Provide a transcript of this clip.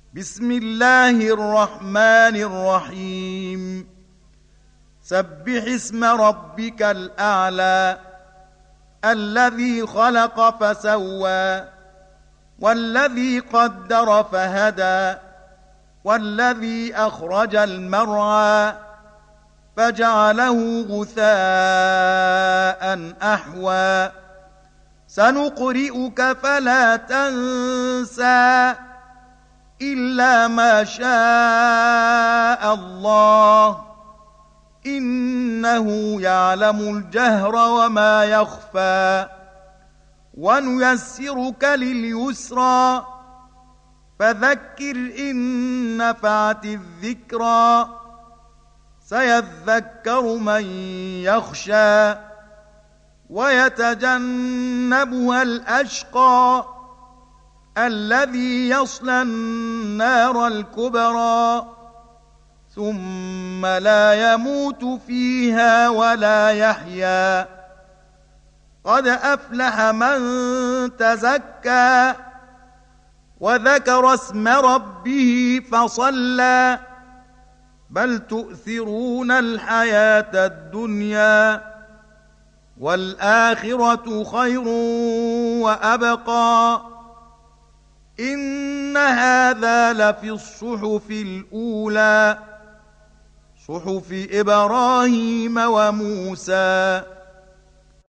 بسم الله الرحمن الرحيم سبح اسم ربك الأعلى الذي خلق فسوى والذي قدر فهدى والذي أخرج المرعى فجعله غثاء أحوى سنقرئك فلا تنسى إلا ما شاء الله إنه يعلم الجهر وما يخفى ونيسرك لليسرى فذكر إن نفعت الذكرى سيذكر من يخشى ويتجنبها الأشقى الذي يصلى النار الكبرى ثم لا يموت فيها ولا يحيا قد أفلح من تزكى وذكر اسم ربه فصلى بل تؤثرون الحياة الدنيا والآخرة خير وأبقى إن هذا لفي الصحف الأولى صحف إبراهيم وموسى